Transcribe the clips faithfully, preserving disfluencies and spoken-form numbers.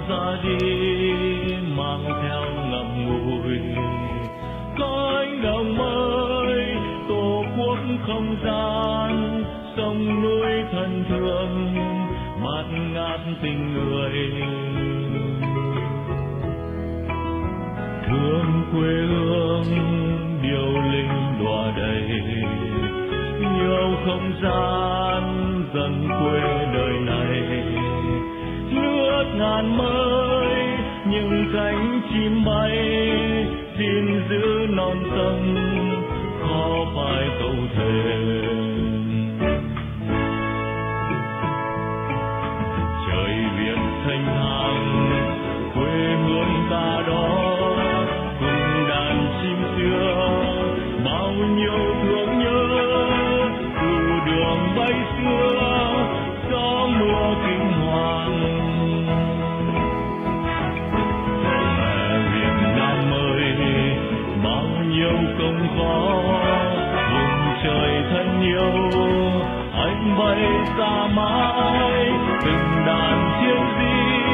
ra đi mang theo ngậm ngùi cánh đồng mới tổ quốc không gian sông núi thân thương bạt ngát tình người thương quê hương điệu linh đọa đầy nhiều không gian dần quê đời này nước ngàn mới những cánh chim bay xin giữ non sông khó phải câu thề trời Việt thanh thang quê hương ta đó cùng đàn chim xưa bao nhiêu thương nhớ từ đường bay xưa gió mưa kinh hoàng mẹ Việt Nam ơi bao nhiêu công khó vùng trời thân yêu anh bay xa mãi từng đàn chiếc gì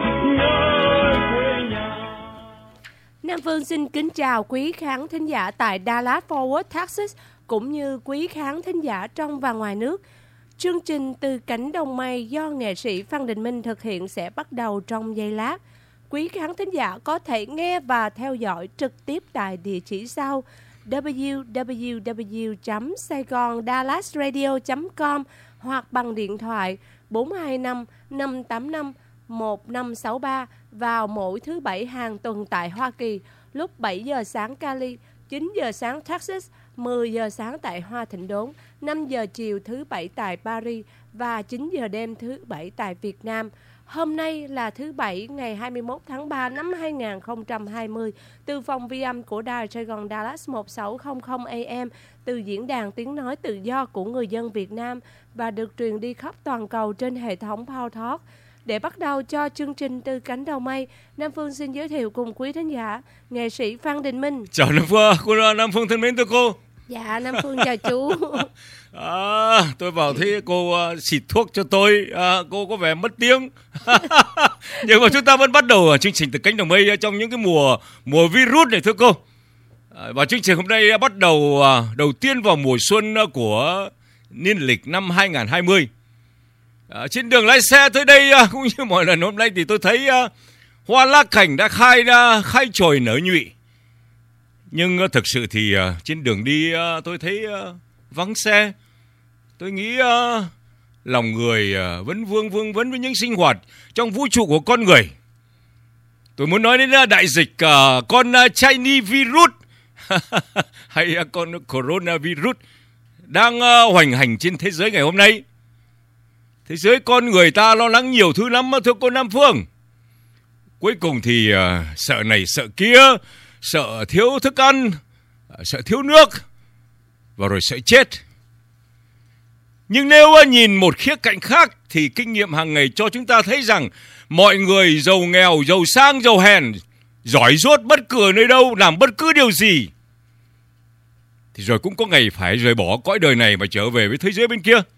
nhớ quê nhà. Nam Phương xin kính chào quý khán thính giả tại Dallas Fort Worth, Texas cũng như quý khán thính giả trong và ngoài nước. Chương trình Từ Cánh Đồng Mây do nghệ sĩ Phan Đình Minh thực hiện sẽ bắt đầu trong giây lát. Quý khán thính giả có thể nghe và theo dõi trực tiếp tại địa chỉ sau w w w chấm saigon dallas radio chấm com hoặc bằng điện thoại bốn hai năm năm tám năm một năm sáu ba vào mỗi thứ Bảy hàng tuần tại Hoa Kỳ lúc bảy giờ sáng Cali, chín giờ sáng Texas, mười giờ sáng tại Hoa Thịnh Đốn, năm giờ chiều thứ Bảy tại Paris và chín giờ đêm thứ Bảy tại Việt Nam. Hôm nay là thứ Bảy ngày hai mươi mốt tháng ba năm hai nghìn không trăm hai mươi từ phòng vi âm của Đài Sài Gòn Dallas một sáu không không A M từ diễn đàn tiếng nói tự do của người dân Việt Nam và được truyền đi khắp toàn cầu trên hệ thống Power Talk. Để bắt đầu cho chương trình Từ Cánh Đồng Mây, Nam Phương xin giới thiệu cùng quý thính giả nghệ sĩ Phan Đình Minh. Chào Nam Phương, cô Nam Phương thân mến thưa cô. Dạ, Nam Phương chào chú. À, tôi vào thấy cô uh, xịt thuốc cho tôi, uh, cô có vẻ mất tiếng. Nhưng mà chúng ta vẫn bắt đầu chương trình Từ Cánh Đồng Mây trong những cái mùa mùa virus này thưa cô. À, và chương trình hôm nay bắt đầu uh, đầu tiên vào mùa xuân của niên lịch năm hai nghìn không trăm hai mươi. À, trên đường lái xe tới đây uh, cũng như mọi lần hôm nay thì tôi thấy uh, hoa lá cảnh đã khai ra khai chồi nở nhụy. Nhưng uh, thực sự thì uh, trên đường đi uh, tôi thấy uh, vắng xe. Tôi nghĩ uh, lòng người uh, vẫn vương vương vấn với những sinh hoạt trong vũ trụ của con người. Tôi muốn nói đến uh, đại dịch uh, con uh, Chinese virus hay uh, con coronavirus đang uh, hoành hành trên thế giới ngày hôm nay. Thế giới con người ta lo lắng nhiều thứ lắm thưa cô Nam Phương. Cuối cùng thì uh, sợ này sợ kia, sợ thiếu thức ăn, uh, sợ thiếu nước và rồi sợ chết. Nhưng nếu uh, nhìn một khía cạnh khác thì kinh nghiệm hàng ngày cho chúng ta thấy rằng mọi người giàu nghèo, giàu sang, giàu hèn, giỏi dốt bất cứ ở nơi đâu, làm bất cứ điều gì thì rồi cũng có ngày phải rời bỏ cõi đời này mà trở về với thế giới bên kia.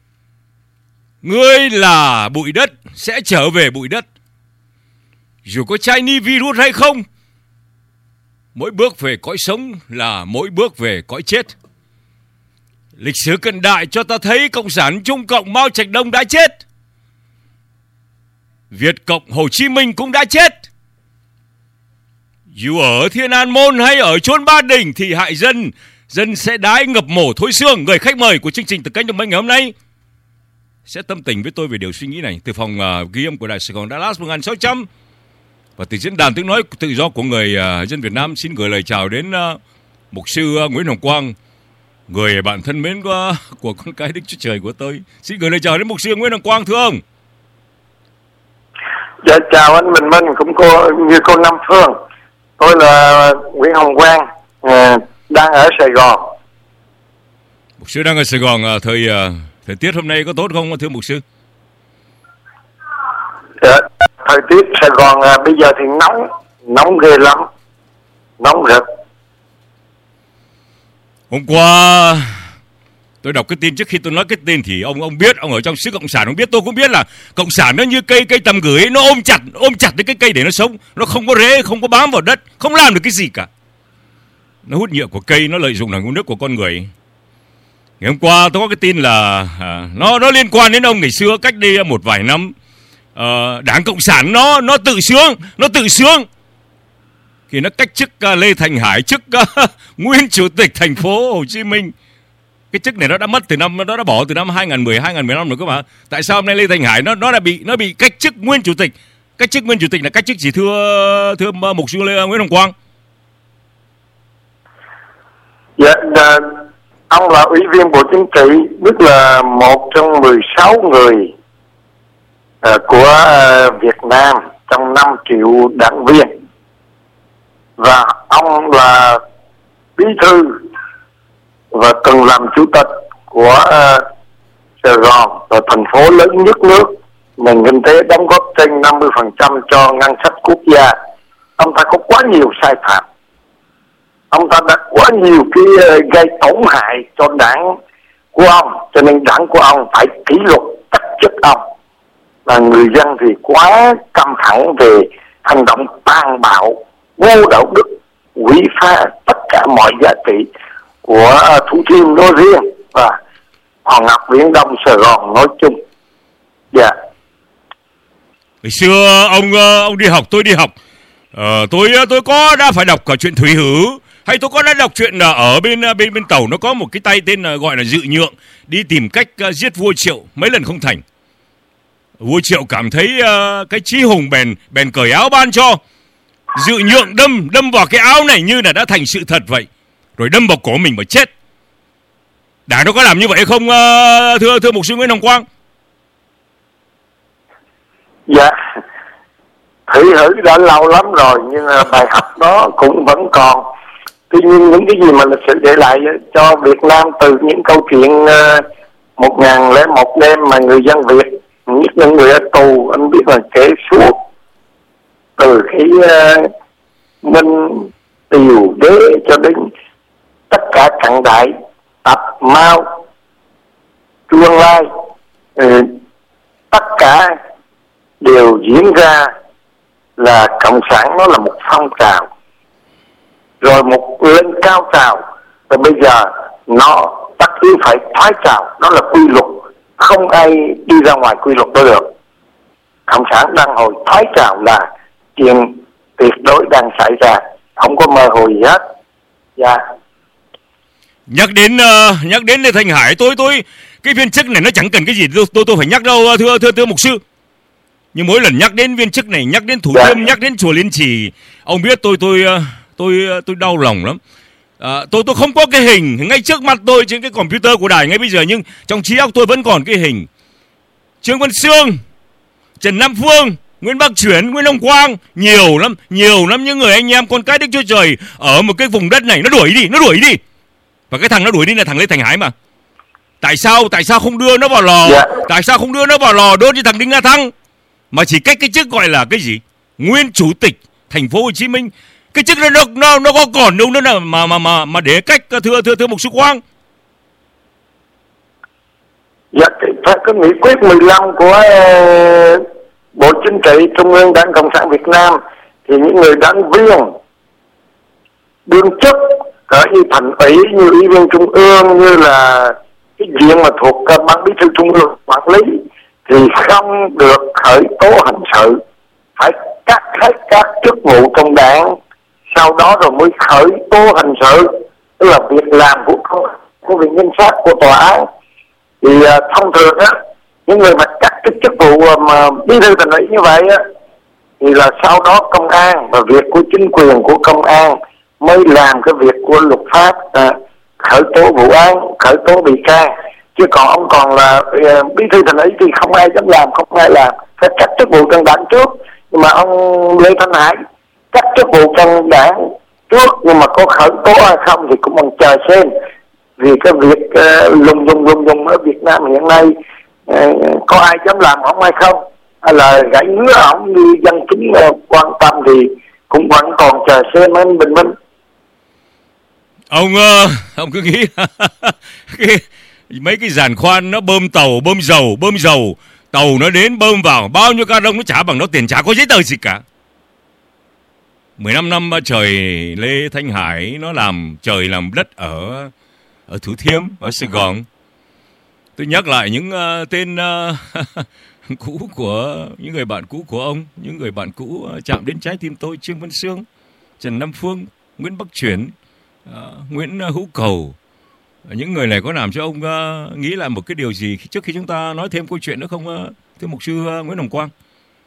Ngươi là bụi đất sẽ trở về bụi đất. Dù có Chinese virus hay không, mỗi bước về cõi sống là mỗi bước về cõi chết. Lịch sử cận đại cho ta thấy Cộng sản Trung Cộng Mao Trạch Đông đã chết. Việt Cộng Hồ Chí Minh cũng đã chết. Dù ở Thiên An Môn hay ở chốn Ba Đình thì hại dân, dân sẽ đái ngập mổ thối xương. Người khách mời của chương trình Từ Cánh Đồng Mây ngày hôm nay sẽ tâm tình với tôi về điều suy nghĩ này từ phòng uh, ghi âm của Đài Sài Gòn Dallas một nghìn sáu trăm và từ diễn đàn tiếng nói tự do của người uh, dân Việt Nam. Xin gửi lời chào đến uh, mục sư uh, Nguyễn Hồng Quang, người bạn thân mến của, của con cái Đức Chúa Trời của tôi. Xin gửi lời chào đến mục sư Nguyễn Hồng Quang thưa ông. Dạ chào anh Bình Minh cũng cô như cô Nam Phương. Tôi là Nguyễn Hồng Quang, uh, đang ở Sài Gòn. Mục sư đang ở Sài Gòn, uh, thời uh, thời tiết hôm nay có tốt không thưa mục sư? Dạ, thời tiết Sài Gòn à, bây giờ thì nóng, nóng ghê lắm, nóng rực. Hôm qua Tôi đọc cái tin, trước khi tôi nói cái tin thì ông ông biết, ông ở trong xứ cộng sản ông biết, tôi cũng biết là cộng sản nó như cây cây tầm gửi, nó ôm chặt ôm chặt đến cái cây để nó sống, nó không có rễ, không có bám vào đất, không làm được cái gì cả. Nó hút nhựa của cây, nó lợi dụng là nguồn nước của con người. Ngày hôm qua tôi có cái tin là à, nó nó liên quan đến ông ngày xưa, cách đây một vài năm, à, Đảng Cộng sản nó nó tự sướng, nó tự sướng khi nó cách chức uh, Lê Thành Hải, chức uh, nguyên chủ tịch thành phố Hồ Chí Minh. Cái chức này nó đã mất từ năm, nó đã bỏ từ năm hai nghìn không trăm mười, hai nghìn không trăm mười lăm rồi cơ mà. Tại sao hôm nay Lê Thành Hải nó nó đã bị nó bị cách chức nguyên chủ tịch? Cách chức nguyên chủ tịch là cách chức gì thưa thưa mục sư Lê Nguyễn Hồng Quang? Dạ, uh, ông là ủy viên Bộ Chính trị, tức là một trong mười sáu người uh, của uh, Việt Nam trong năm triệu đảng viên, và ông là bí thư và từng làm chủ tịch của uh, Sài Gòn, là thành phố lớn nhất nước, nền kinh tế đóng góp trên năm mươi phần trăm cho ngân sách quốc gia. Ông ta có quá nhiều sai phạm, ông ta đã quá nhiều cái uh, gây tổn hại cho đảng của ông, cho nên đảng của ông phải kỷ luật cách chức ông. Và người dân thì quá căm thẳng về hành động tàn bạo, vô đạo đức, quỷ phá tất cả mọi giá trị của Thủ Thiêm nói riêng và Hòn Ngọc Viễn Đông Sài Gòn nói chung. Dạ. Yeah. Ngày xưa ông ông đi học, tôi đi học, ờ, tôi tôi có đã phải đọc cả chuyện Thủy Hử, hay tôi có đã đọc chuyện là ở bên bên bên tàu nó có một cái tay tên là gọi là Dự Nhượng đi tìm cách uh, giết vua Triệu, mấy lần không thành. Vua Triệu cảm thấy uh, cái chí hùng bèn bèn cởi áo ban cho. Dự Nhượng đâm đâm vào cái áo này như là đã thành sự thật vậy, rồi đâm vào cổ mình mà chết. Đảng nó có làm như vậy không uh, thưa thưa mục sư Nguyễn Hồng Quang? Dạ, Thủy Hử đã lâu lắm rồi, nhưng mà bài học đó cũng vẫn còn. Tuy nhiên những cái gì mà lịch sử để lại cho Việt Nam từ những câu chuyện uh, một ngàn lẻ một đêm mà người dân Việt, nhất những người ở tù, anh biết là kể suốt từ cái uh, Minh, Tiều, Đế cho đến tất cả cận đại, Tập, Mao, Chu Ân Lai, uh, tất cả đều diễn ra là cộng sản nó là một phong trào, rồi một lên cao trào, và bây giờ nó tất yếu phải thoái trào, nó là quy luật, không ai đi ra ngoài quy luật đó được. Cộng sản đang hồi thoái trào là chuyện tuyệt đối đang xảy ra, không có mơ hồ gì hết. Dạ. Nhắc đến uh, nhắc đến Lê Thành Hải, tôi tôi cái viên chức này nó chẳng cần cái gì tôi tôi, tôi phải nhắc đâu thưa thưa thưa mục sư. Nhưng mỗi lần nhắc đến viên chức này, nhắc đến Thủ Thiêm, nhắc đến chùa Liên Trì, ông biết tôi tôi tôi tôi đau lòng lắm. À, tôi tôi không có cái hình ngay trước mặt tôi trên cái computer của đài ngay bây giờ, nhưng trong trí óc tôi vẫn còn cái hình Trương Văn Sương, Trần Nam Phương, Nguyễn Bắc Chuyển, Nguyễn Hồng Quang, nhiều lắm, nhiều lắm những người anh em con cái Đức Chúa Trời ở một cái vùng đất này. Nó đuổi đi, nó đuổi đi. Và cái thằng nó đuổi đi là thằng Lê Thành Hải mà. Tại sao tại sao không đưa nó vào lò? Yeah. Tại sao không đưa nó vào lò đốt như thằng Đinh La Thăng? Mà chỉ cách cái chức gọi là cái gì? Nguyên chủ tịch thành phố Hồ Chí Minh. Cái chức nó nó nó có còn đâu nữa là mà mà mà mà để cách thưa thưa thưa mục sư Quang. Dạ, cái, cái nghị quyết mười lăm của uh, Bộ Chính trị Trung ương Đảng Cộng sản Việt Nam thì những người đảng viên đương chức cỡ như thành ủy, như ủy viên trung ương, như là cái diện mà thuộc uh, ban bí thư trung ương quản lý thì không được khởi tố hình sự, phải cắt hết các chức vụ trong đảng, sau đó rồi mới khởi tố hình sự, tức là việc làm của của viện kiểm sát, của tòa án. Thì uh, thông thường á, những người mà cắt cái chức vụ mà bí thư thành ủy như vậy á, thì là sau đó công an và việc của chính quyền của công an mới làm cái việc của luật pháp, uh, khởi tố vụ án, khởi tố bị can. Chứ còn ông còn là uh, bí thư thành ủy thì không ai dám làm, không ai làm, phải cắt chức vụ trong đảng trước. Nhưng mà ông Lê Thành Hải cắt chức vụ trong đảng trước, nhưng mà có khởi tố hay không thì cũng còn chờ xem. Vì cái việc uh, lùng lùng lùng lùng ở Việt Nam hiện nay uh, có ai dám làm không hay không, hay là gãy ngứa ổng như dân chúng uh, quan tâm thì cũng vẫn còn chờ xem anh Bình Minh. Ông uh, ông cứ nghĩ cái mấy cái giàn khoan nó bơm tàu, bơm dầu, bơm dầu, tàu nó đến bơm vào, bao nhiêu ca đông nó trả bằng nó tiền, chả có giấy tờ gì cả. mười lăm năm trời Lê Thanh Hải nó làm trời làm đất ở ở Thủ Thiêm, ở Sài Gòn. Tôi nhắc lại những uh, tên uh, cũ của những người bạn cũ của ông, những người bạn cũ uh, chạm đến trái tim tôi: Trương Văn Xương, Trần Nam Phương, Nguyễn Bắc Chuyển, uh, Nguyễn Hữu Cầu. Những người này có làm cho ông uh, nghĩ lại một cái điều gì trước khi chúng ta nói thêm câu chuyện nữa không, uh, thưa mục sư uh, Nguyễn Hồng Quang?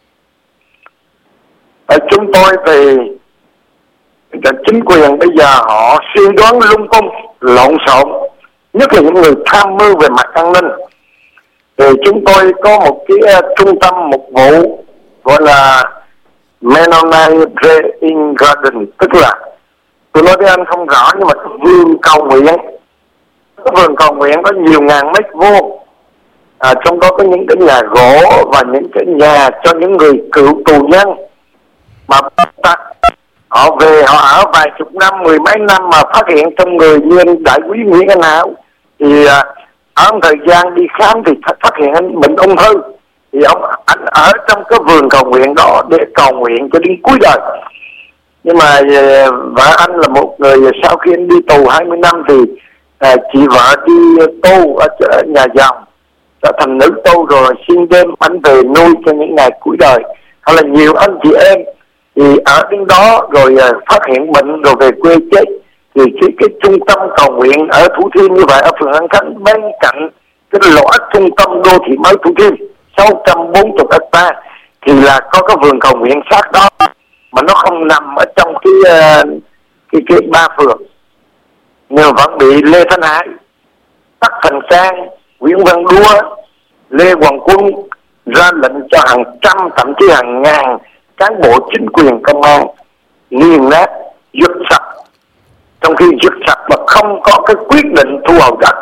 Ở chúng tôi thì chính quyền bây giờ họ suy đoán lung tung, lộn xộn, nhất là những người tham mưu về mặt an ninh. Thì chúng tôi có một cái uh, trung tâm mục vụ gọi là Mennonite Praying Garden, tức là tôi nói với anh không rõ nhưng mà vườn cầu nguyện. Cái vườn cầu nguyện có nhiều ngàn mét vuông, à, trong đó có những cái nhà gỗ và những cái nhà cho những người cựu tù nhân mà ta, họ về họ ở vài chục năm, mười mấy năm mà phát hiện trong người như anh đại úy Nguyễn Anh Hảo thì à, ở thời gian đi khám thì phát hiện anh bệnh ung thư, thì ông anh ở trong cái vườn cầu nguyện đó để cầu nguyện cho đến cuối đời. Nhưng mà vợ anh là một người sau khi anh đi tù hai mươi năm thì à, chị vợ đi tu ở, ở nhà giàu trở thành nữ tu rồi xin đêm anh về nuôi cho những ngày cuối đời. Hay là nhiều anh chị em thì ở đến đó rồi à, phát hiện bệnh rồi về quê chết. Thì cái, cái trung tâm cầu nguyện ở Thủ Thiêm như vậy, ở phường An Khánh bên cạnh cái lõi trung tâm đô thị mới Thủ Thiêm sáu trăm bốn mươi hectare thì là có cái vườn cầu nguyện sát đó, mà nó không nằm ở trong cái cái cái ba phường, nhưng vẫn bị Lê Thanh Hải, Tất Thành Cang, Nguyễn Văn Đua, Lê Hoàng Quân ra lệnh cho hàng trăm thậm chí hàng ngàn cán bộ chính quyền công an nghiền nát, giật sạch. Trong khi giật sạch mà không có cái quyết định thu hồi đất,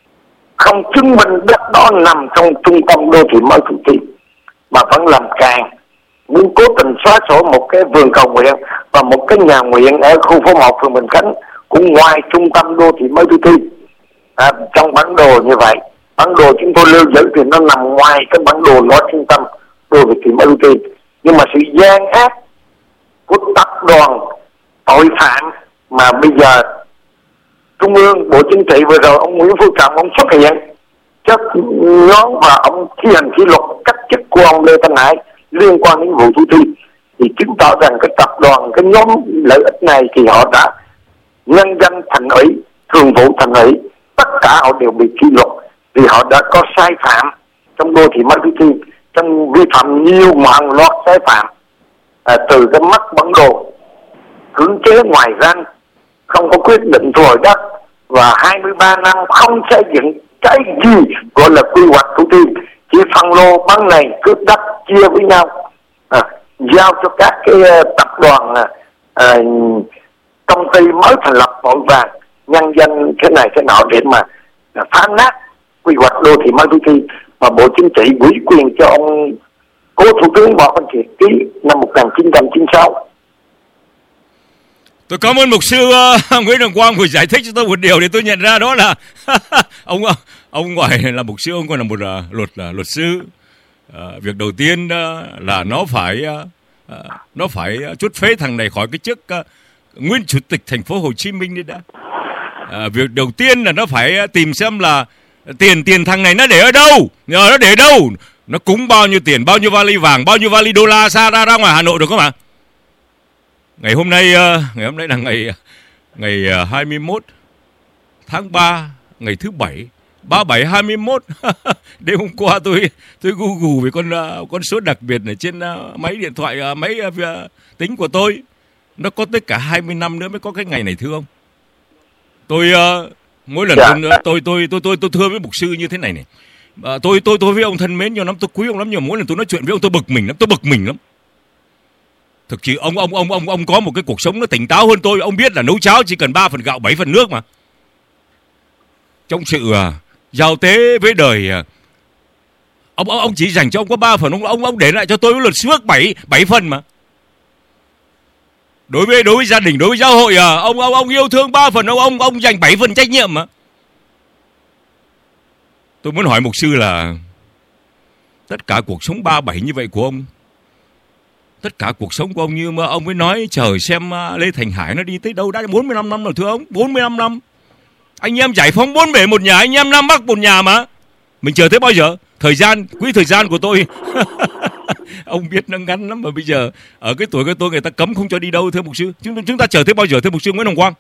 không chứng minh đất đó nằm trong trung tâm đô thị mới Thủ Thiêm, mà vẫn làm càng, muốn cố tình xóa sổ một cái vườn cầu nguyện và một cái nhà nguyện ở khu phố một phường Bình Khánh cũng ngoài trung tâm đô thị mới Thủ Thiêm. À, trong bản đồ như vậy, bản đồ chúng tôi lưu giữ thì nó nằm ngoài cái bản đồ lõi trung tâm đô thị mới Thủ Thiêm. Nhưng mà sự gian ác của tập đoàn tội phạm mà bây giờ Trung ương Bộ Chính trị vừa rồi ông Nguyễn Phú Trọng ông xuất hiện chất nhóm và ông thi hành kỷ luật cách chức của ông Lê Thanh Hải liên quan đến vụ Thủ Thiêm, thì chứng tỏ rằng cái tập đoàn, cái nhóm lợi ích này thì họ đã nhân danh thành ủy, thường vụ thành ủy, tất cả họ đều bị kỷ luật vì họ đã có sai phạm trong đô thị mới Thủ Thiêm, trong vi phạm nhiều ngàn loạt sai phạm, à, từ cái mất bản đồ, cưỡng chế ngoài ranh, không có quyết định thu hồi đất và hai mươi ba năm không xây dựng cái gì gọi là quy hoạch Thủ Thiêm, chỉ phân lô bán này cướp đất chia với nhau, à, giao cho các cái uh, tập đoàn uh, công ty mới thành lập vội vàng nhân danh cái này cái nọ để mà uh, phá nát quy hoạch đô thị mới Thủ Thiêm, mà Bộ Chính trị ủy quyền cho ông cố Thủ tướng Võ Văn Kiệt ký năm một nghìn chín trăm chín mươi sáu. Tôi cảm ơn mục sư uh, Nguyễn Hồng Quang vừa giải thích cho tôi một điều để tôi nhận ra, đó là ông ông ngoài là mục sư, ông còn là một uh, luật uh, luật sư. Uh, việc đầu tiên uh, là nó phải uh, uh, nó phải chút phế thằng này khỏi cái chức uh, nguyên chủ tịch thành phố Hồ Chí Minh đi đã. Uh, việc đầu tiên là nó phải uh, tìm xem là tiền tiền thằng này nó để ở đâu, nhờ nó để đâu, nó cúng bao nhiêu tiền, bao nhiêu vali vàng, bao nhiêu vali đô la xa ra ra ngoài Hà Nội được không ạ? Ngày hôm nay uh, ngày hôm nay là ngày ngày uh, hai mươi mốt tháng ba, ngày thứ bảy, ba bảy hai mươi mốt. Đêm hôm qua tôi tôi Google về con uh, con số đặc biệt ở trên uh, máy điện thoại, uh, máy uh, tính của tôi. Nó có tới cả hai mươi năm nữa mới có cái ngày này, thưa ông. Tôi uh, mỗi lần tôi, tôi tôi tôi tôi tôi thưa với mục sư như thế này này. Uh, tôi tôi tôi với ông thân mến nhau lắm, tôi quý ông lắm, nhưng mà mỗi lần tôi nói chuyện với ông tôi bực mình lắm, tôi bực mình lắm. Thực sự ông ông ông ông ông có một cái cuộc sống nó tỉnh táo hơn tôi. Ông biết là nấu cháo chỉ cần ba phần gạo bảy phần nước mà. Trong sự uh, giao tế với đời, uh, ông ông ông chỉ dành cho ông có ba phần, ông ông ông để lại cho tôi với luật phước bảy bảy phần mà. Đối với đối với gia đình, đối với giáo hội, uh, ông ông ông yêu thương ba phần, ông ông ông dành bảy phần trách nhiệm mà. tôi muốn hỏi mục sư là tất cả cuộc sống ba bảy như vậy của ông, tất cả cuộc sống của ông như mà ông ấy nói, trời xem Lê Thành Hải nó đi tới đâu đã bốn mươi lăm năm rồi thưa ông, bốn mươi lăm năm. Anh em giải phóng bốn bể một nhà, anh em Nam Bắc một nhà mà. Mình chờ tới bao giờ? Thời gian, quỹ thời gian của tôi ông biết nó ngắn lắm mà bây giờ ở cái tuổi của tôi người ta cấm không cho đi đâu thưa mục sư. Chúng, chúng ta chờ tới bao giờ thưa mục sư Nguyễn Hồng Quang?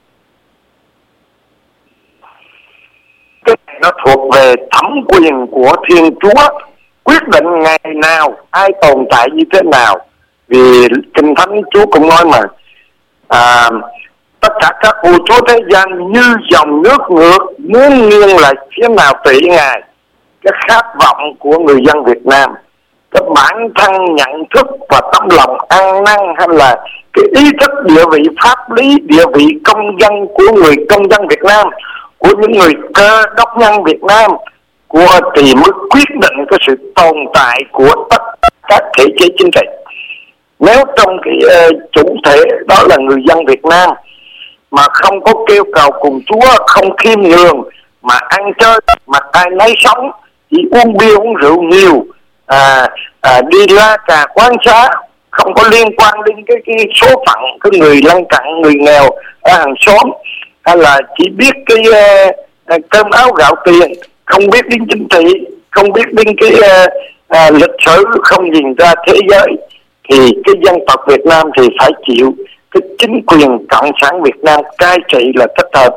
Cái này nó thuộc về thẩm quyền của Thiên Chúa, quyết định ngày nào ai tồn tại như thế nào. Vì Kinh Thánh Chúa cũng nói mà à, tất cả các vua chúa thế gian như dòng nước ngược, muốn nghiêng lại phía nào tùy Ngài. Cái khát vọng của người dân Việt Nam, cái bản thân nhận thức và tấm lòng ăn năn, hay là cái ý thức địa vị pháp lý, địa vị công dân của người công dân Việt Nam, của những người cơ đốc nhân Việt Nam, của thì mới quyết định cái sự tồn tại của tất cả các thể chế chính trị. Nếu trong cái uh, chủ thể đó là người dân Việt Nam mà không có kêu cầu cùng Chúa, không khiêm nhường, mà ăn chơi, mà ai nấy sống, chỉ uống bia uống rượu nhiều, à, à, đi la cà quán xá, không có liên quan đến cái, cái số phận cái người lân cận, người nghèo ở hàng xóm, hay là chỉ biết cái uh, cơm áo gạo tiền, không biết đến chính trị, không biết đến cái uh, uh, lịch sử, không nhìn ra thế giới, thì cái dân tộc Việt Nam thì phải chịu cái chính quyền cộng sản Việt Nam cai trị là thích hợp.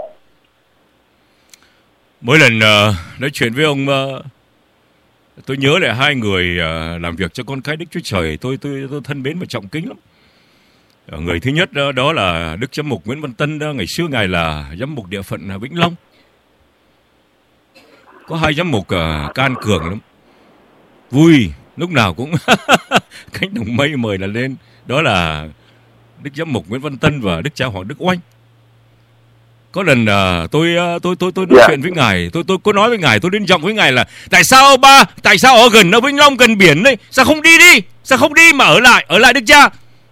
Mỗi lần uh, nói chuyện với ông, uh, tôi nhớ lại hai người uh, làm việc cho con cái Đức Chúa Trời, tôi tôi tôi thân mến và trọng kính lắm. Uh, người thứ nhất uh, đó là Đức Giám mục Nguyễn Văn Tân, uh, ngày xưa ngài là giám mục địa phận uh, Vĩnh Long. Có hai giám mục uh, can cường lắm, vui, lúc nào cũng cánh đồng mây mời là lên. Đó là Đức Giám mục Nguyễn Văn Tân và Đức Cha Hoàng Đức Oanh. Có lần uh, tôi uh, tôi tôi tôi nói yeah. chuyện với ngài, tôi tôi có nói với ngài, tôi đến giọng với ngài là tại sao ba, tại sao ở gần ở Vĩnh Long gần biển đấy, sao không đi đi, sao không đi mà ở lại, ở lại Đức Cha.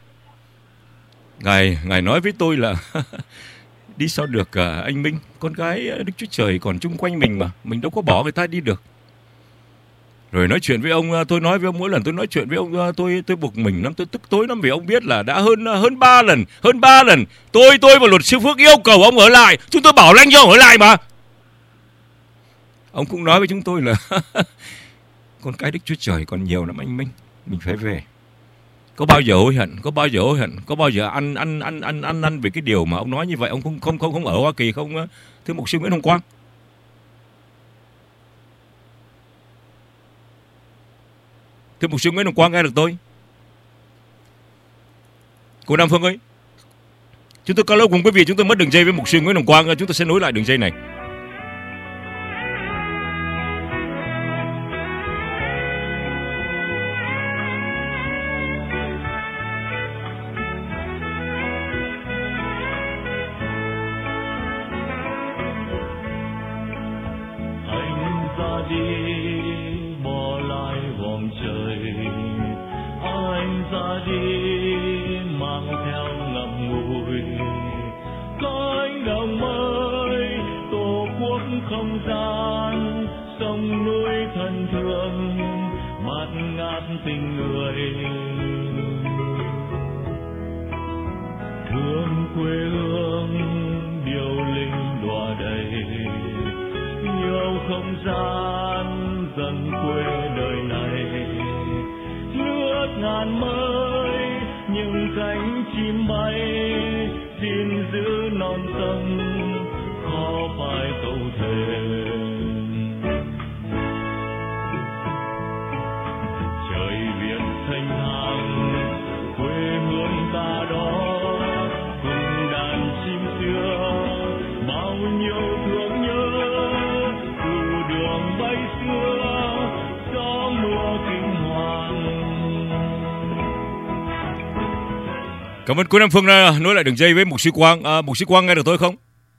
Ngài ngài nói với tôi là đi sao được uh, anh Minh, con gái Đức Chúa Trời còn chung quanh mình mà, mình đâu có bỏ người ta đi được. Rồi nói chuyện với ông, tôi nói với ông mỗi lần tôi nói chuyện với ông, tôi tôi bực mình lắm, tôi tức tối lắm, vì ông biết là đã hơn hơn ba lần, hơn ba lần tôi tôi và luật sư Phước yêu cầu ông ở lại, chúng tôi bảo lãnh cho ông ở lại mà. Ông cũng nói với chúng tôi là con cái Đức Chúa Trời còn nhiều lắm anh Minh, mình phải về. Có bao giờ hối hận, có bao giờ hối hận, có bao giờ ăn ăn ăn ăn ăn ăn về cái điều mà ông nói như vậy, ông không không không không ở Hoa Kỳ không, thưa mục sư Nguyễn Hồng Quang? Thưa mục sư Nguyễn Hồng Quang nghe được tôi? Cô Nam Phương ơi, chúng tôi có lâu cùng quý vị, chúng tôi mất đường dây với mục sư Nguyễn Hồng Quang, chúng tôi sẽ nối lại đường dây này. Cảm ơn cô Nam Phương đã nối lại đường dây với mục sư Quang. À, mục sư Quang nghe được tôi không?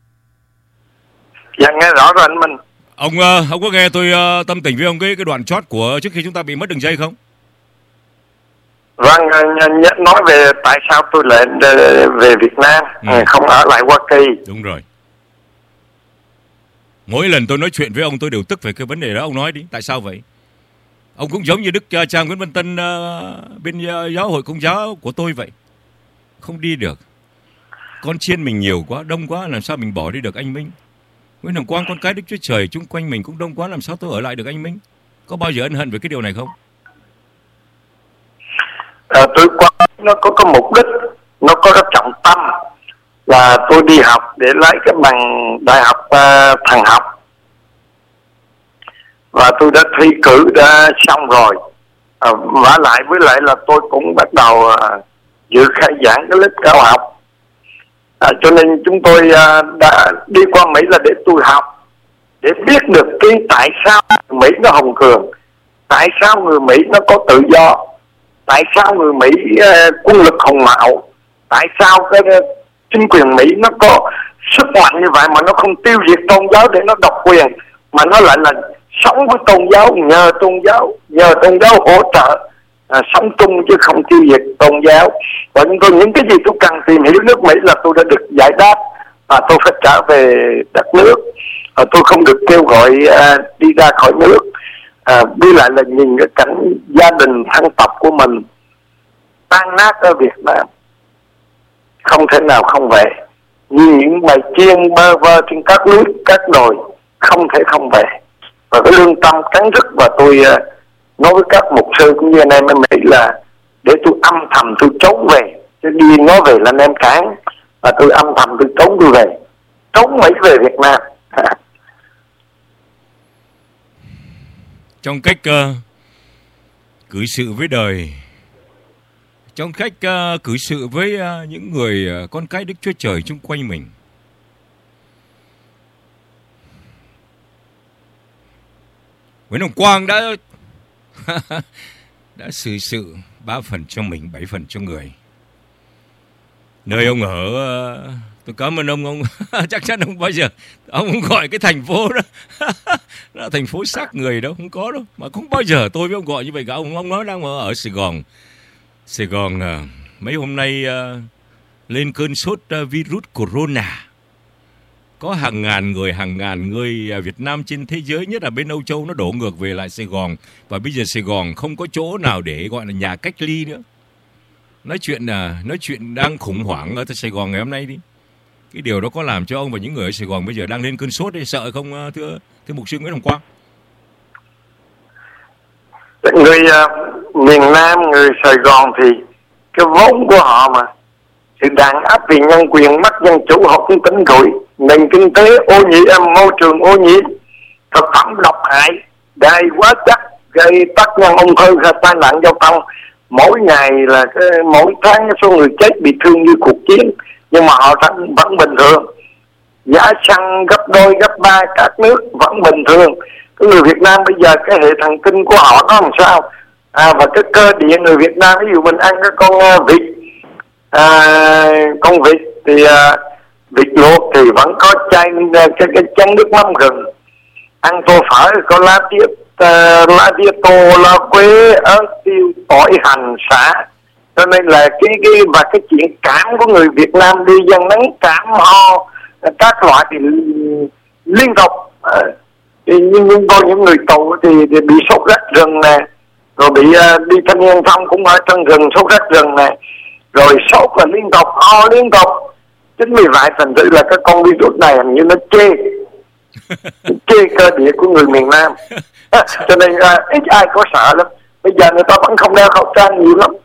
Dạ nghe rõ rồi anh Minh. Ông ông có nghe tôi uh, tâm tình với ông cái cái đoạn chót của trước khi chúng ta bị mất đường dây không? Vâng, nói về tại sao tôi lại về Việt Nam, ừ. không ở lại Hoa Kỳ. Đúng rồi. Mỗi lần tôi nói chuyện với ông tôi đều tức về cái vấn đề đó. Ông nói đi, tại sao vậy? Ông cũng giống như Đức cha Nguyễn Văn Tân uh, bên uh, giáo hội Công giáo của tôi vậy. Không đi được. Con chiên mình nhiều quá, đông quá, làm sao mình bỏ đi được anh Minh? Nguyễn Hồng Quang, con cái Đức Chúa Trời chung quanh mình cũng đông quá, làm sao tôi ở lại được anh Minh? Có bao giờ ân hận về cái điều này không? À, tôi qua nó có có mục đích, nó có cái trọng tâm là tôi đi học để lấy cái bằng đại học uh, thần học, và tôi đã thi cử đã xong rồi. À, vả lại với lại là tôi cũng bắt đầu uh, dự khai giảng cái lớp cao học. À, cho nên chúng tôi uh, đã đi qua Mỹ là để tôi học, để biết được cái tại sao Mỹ nó hùng cường, tại sao người Mỹ nó có tự do, tại sao người Mỹ uh, quân lực hùng hậu, tại sao cái uh, chính quyền Mỹ nó có sức mạnh như vậy mà nó không tiêu diệt tôn giáo để nó độc quyền, mà nó lại là sống với tôn giáo, nhờ tôn giáo, nhờ tôn giáo hỗ trợ, à, sống chung chứ không tiêu diệt tôn giáo. Và chúng tôi những cái gì tôi cần tìm hiểu nước Mỹ là tôi đã được giải đáp, và tôi phải trở về đất nước, và tôi không được kêu gọi à, đi ra khỏi nước. À, đi lại là nhìn cái cảnh gia đình thân tộc của mình tan nát ở Việt Nam, không thể nào không về. Như những bài chiên bơ vơ trên các núi các đồi, không thể không về. Và cái lương tâm cắn rứt, và tôi uh, nói với các mục sư cũng như anh em ở Mỹ là để tôi âm thầm tôi trốn về, chứ đi nói về là anh em cản, và tôi âm thầm tôi trốn tôi về, trốn Mỹ về Việt Nam. Trong cách uh, cư xử với đời, trong cách uh, cư xử với uh, những người uh, con cái Đức Chúa Trời chung quanh mình, Nguyễn Hồng Quang đã đã xử sự ba phần cho mình, bảy phần cho người. Nơi ông ở, uh, tôi cảm ơn ông, ông chắc chắn không bao giờ ông không gọi cái thành phố đó là thành phố xác người đâu, không có đâu, mà không bao giờ tôi với ông gọi như vậy cả. Ông ông nói đang ở, ở Sài Gòn. Sài Gòn à, mấy hôm nay uh, lên cơn sốt uh, virus corona. Có hàng ngàn người, hàng ngàn người uh, Việt Nam trên thế giới, nhất là bên Âu Châu, nó đổ ngược về lại Sài Gòn. Và bây giờ Sài Gòn không có chỗ nào để gọi là nhà cách ly nữa. Nói chuyện là uh, nói chuyện đang khủng hoảng ở Sài Gòn ngày hôm nay đi. Cái điều đó có làm cho ông và những người ở Sài Gòn bây giờ đang lên cơn sốt ấy, sợ không uh, thưa thưa mục sư Nguyễn Hồng Quang? Người uh, miền Nam, người Sài Gòn thì cái vốn của họ mà, sự đàn áp vì nhân quyền, mất dân chủ, họ cũng tính rồi. Nền kinh tế ô nhiễm, môi trường ô nhiễm, thực phẩm độc hại, gây quá chất, gây tác nhân ung thư, gây tai nạn giao thông. Mỗi ngày là cái, mỗi tháng số người chết bị thương như cuộc chiến, nhưng mà họ vẫn, vẫn bình thường. Giá xăng gấp đôi, gấp ba các nước vẫn bình thường. Cái người Việt Nam bây giờ cái hệ thần kinh của họ nó làm sao? À, và cái cơ địa người Việt Nam, ví dụ mình ăn cái con uh, vịt, à, con vịt thì uh, vịt luộc thì vẫn có chanh, cái cái chén nước mắm gừng. Ăn tô phở có lá tía, uh, lá tía tô, lá quế, ớt, tiêu, tỏi, hành, xả. Cho nên là cái cái và cái chuyện cảm của người Việt Nam đi dân nắng cảm ho các loại thì liên tục. À, nhưng nhưng có những người tù thì, thì bị sốt rét rừng nè, rồi bị uh, đi thanh niên thông cũng ở trong rừng sốt rét rừng nè, rồi sốt là liên tục, ho liên tục. Chính vì vậy thành thử là cái con virus này hình như nó chê chê cơ địa của người miền Nam. À, cho nên uh, ít ai có sợ lắm. Bây giờ người ta vẫn không đeo khẩu trang nhiều lắm.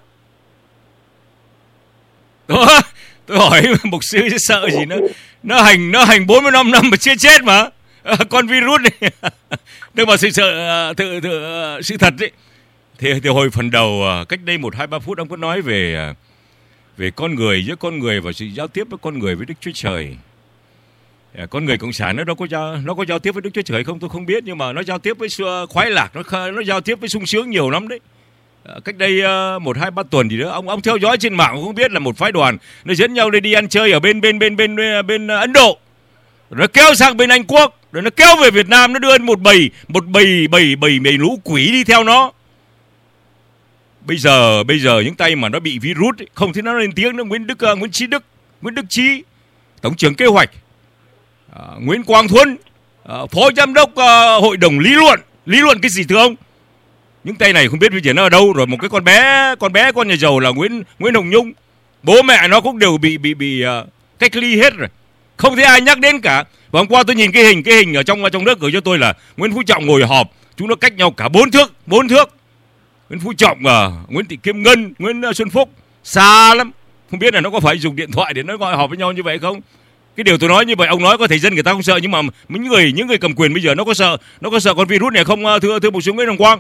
Ủa, tôi hỏi mục sư chứ sợ gì nữa? Nó hành nó hành bốn mươi lăm năm mà chưa chết mà. À, con virus này. Nhưng mà sự sợ tự, tự, sự thật đấy. Thì, thì hồi phần đầu cách đây một hai ba phút ông có nói về về con người giữa con người và sự giao tiếp với con người với Đức Chúa Trời. Con người cộng sản nó đâu có giao nó có giao tiếp với Đức Chúa Trời không tôi không biết, nhưng mà nó giao tiếp với khoái lạc, nó nó giao tiếp với sung sướng nhiều lắm đấy. Cách đây một hai ba tuần gì đó, ông ông theo dõi trên mạng không biết là một phái đoàn nó dẫn nhau đi đi ăn chơi ở bên bên bên bên bên Ấn Độ, rồi nó kéo sang bên Anh Quốc, rồi nó kéo về Việt Nam, nó đưa một bầy một bầy bầy bầy bầy lũ quỷ đi theo nó. Bây giờ bây giờ những tay mà nó bị virus ấy, không thấy nó lên tiếng nữa. Nguyễn Đức uh, Nguyễn Chí Đức, Nguyễn Đức Chí, Tổng trưởng Kế hoạch, uh, Nguyễn Quang Thuấn, uh, phó giám đốc uh, hội đồng lý luận. Lý luận cái gì thưa ông? Những tay này không biết bây giờ nó ở đâu rồi. Một cái con bé con bé con nhà giàu là Nguyễn Nguyễn Hồng Nhung, bố mẹ nó cũng đều bị bị bị uh, cách ly hết rồi, không thấy ai nhắc đến cả. Và hôm qua tôi nhìn cái hình cái hình ở trong trong nước gửi cho tôi là Nguyễn Phú Trọng ngồi họp, chúng nó cách nhau cả bốn thước bốn thước. Nguyễn Phú Trọng, uh, Nguyễn Thị Kim Ngân, Nguyễn Xuân Phúc xa lắm, không biết là nó có phải dùng điện thoại để nó gọi họp với nhau như vậy không. Cái điều tôi nói như vậy, ông nói có thể dân người ta không sợ, nhưng mà những người những người cầm quyền bây giờ nó có sợ nó có sợ con virus này không thưa thưa Mục sư Nguyễn Hồng Quang?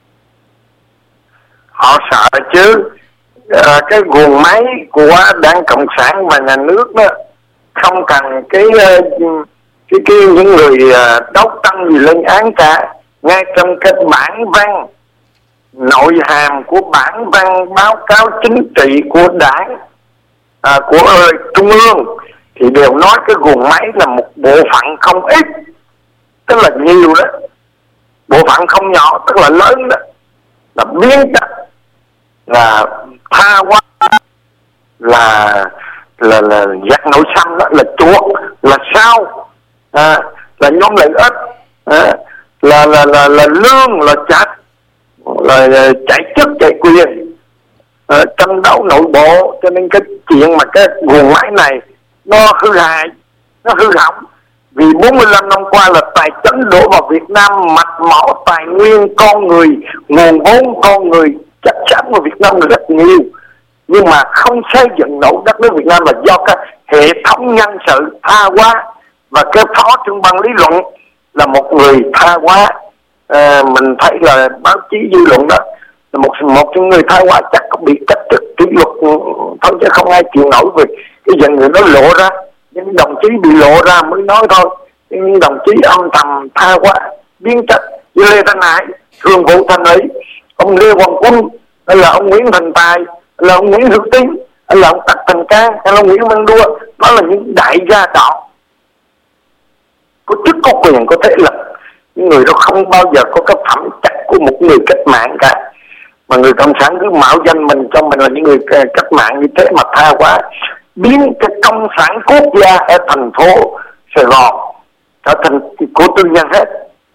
Họ sợ chứ. À, cái guồng máy của Đảng Cộng sản và nhà nước đó không cần cái cái cái những người đấu tranh gì lên án cả. Ngay trong cái bản văn nội hàm của bản văn báo cáo chính trị của đảng à, của uh, trung ương thì đều nói cái guồng máy là một bộ phận không ít, tức là nhiều đó, bộ phận không nhỏ, tức là lớn đó, là biến chất, là tha hóa, là là là giặc nội xâm, đó là chuột, là sao, à, là nhóm lợi ích, à, là là là là lương, là chặt, là, là chạy chức chạy quyền, à, tranh đấu nội bộ. Cho nên cái chuyện mà cái guồng máy này nó hư hại, nó hư hỏng. Vì bốn mươi lăm năm qua là tài chánh đổ vào Việt Nam, mạch máu tài nguyên con người, nguồn vốn con người chắc chắn của Việt Nam là rất nhiều, nhưng mà không xây dựng nổi đất nước Việt Nam là do cái hệ thống nhân sự tha hóa. Và cái phó trưởng ban lý luận là một người tha hóa. À, mình thấy là báo chí dư luận đó là một một trong người tha hóa chắc có bị cách chức kỷ luật thôi, chứ không ai chịu nổi. Vì cái dân người nó lộ ra, những đồng chí bị lộ ra mới nói thôi. Nhưng đồng chí âm thầm tha hóa biến chất như Lê Thanh Hải, thường vụ Thành ủy, ông Lê Hoàng Quân, hay là ông Nguyễn Thành Tài, hay là ông Nguyễn Hữu Tín, hay là ông Tạch Thành Cang, hay là ông Nguyễn Văn Đua, đó là những đại gia tộc có chức có quyền có thể lực. Những người đó không bao giờ có cái phẩm chất của một người cách mạng cả, mà người cộng sản cứ mạo danh mình cho mình là những người cách mạng như thế mà tha hóa, biến cái công sản quốc gia ở thành phố Sài Gòn trở thành của tư nhân hết,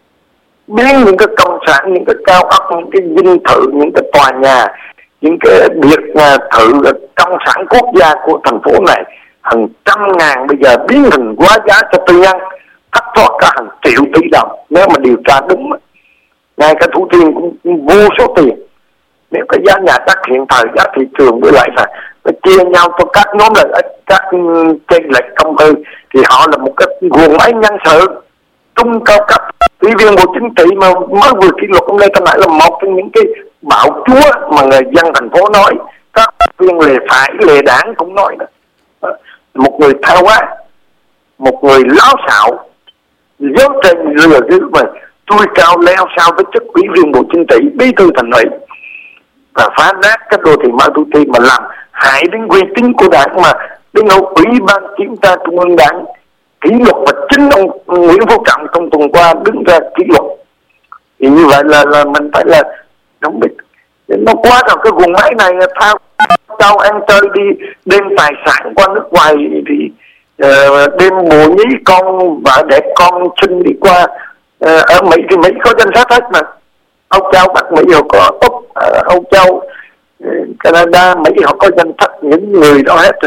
biến những cái công sản, những cái cao ốc, những cái dinh thự, những cái tòa nhà, những cái biệt thự công sản quốc gia của thành phố này hàng trăm ngàn bây giờ biến thành quá giá cho tư nhân, thất thoát cả hàng triệu tỷ đồng. Nếu mà điều tra đúng, ngay cả Thủ Thiêm cũng vô số tiền. Nếu cái giá nhà đất hiện thời, giá thị trường với lại là nó chia nhau cho các nhóm lợi ích, các trên lệch công tư, thì họ là một cái guồng máy nhân sự trung cao cấp. Ủy viên Bộ Chính trị mà mới vừa kỷ luật hôm nay ta nói là một trong những cái bạo chúa mà người dân thành phố nói, các viên lề phải lề đảng cũng nói đó. Một người tha hóa, một người láo xạo, dốt trên lừa dưới mà chui cao leo sao với chức ủy viên Bộ Chính trị, bí thư Thành ủy, và phá nát cái đô thị mới Thủ Thiêm mà làm hại đến uy tín của đảng, mà đến nỗi ủy ban kiểm tra trung ương đảng kỷ luật và chính ông Nguyễn Phú Trọng trong tuần qua đứng ra kỷ luật. Thì như vậy là là mình phải là không biết, nó quá rồi. Cái guồng máy này thao trao ăn chơi đi đem tài sản qua nước ngoài thì uh, đem mùa nhí con vợ đẹp con sinh đi qua. Uh, ở Mỹ thì Mỹ có danh sách hết mà, Âu Châu Bắc Mỹ họ có Úc, uh, Âu Châu, uh, Canada, Mỹ họ có danh sách những người đó hết.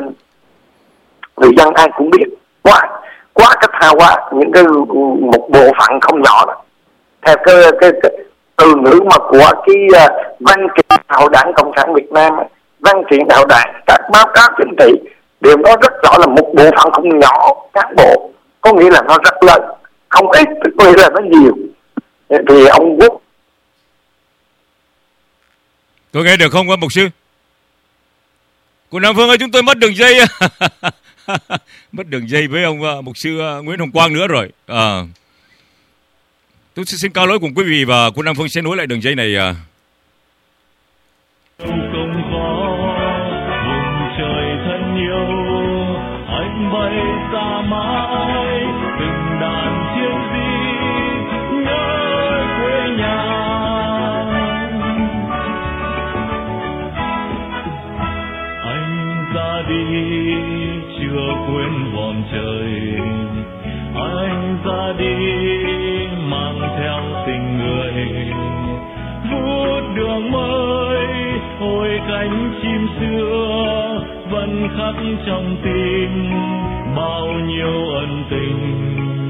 Người dân ai cũng biết quá quá cái tha hóa những cái một bộ phận không nhỏ đó. Theo cái cái, cái từ ngữ mà của cái uh, văn kiện Hội Đảng Cộng sản Việt Nam, văn kiện Đại hội Đảng, các báo cáo chính trị đều nói rất rõ là một bộ phận không nhỏ cán bộ, có nghĩa là nó rất lớn, không ít, có nghĩa là nó nhiều. Thì ông Quốc, tôi nghe được không, mục sư? Cô Nam Phương ơi, chúng tôi mất đường dây. Mất đường dây với ông uh, mục sư uh, Nguyễn Hồng Quang nữa rồi. À, tôi xin cao lỗi cùng quý vị và cô Nam Phương sẽ nối lại đường dây này. Uh. Chưa quên vòm trời, anh ra ra đi mang theo tình người, vút đường mới hồi cánh chim xưa vẫn khắc trong tim bao nhiêu ân tình.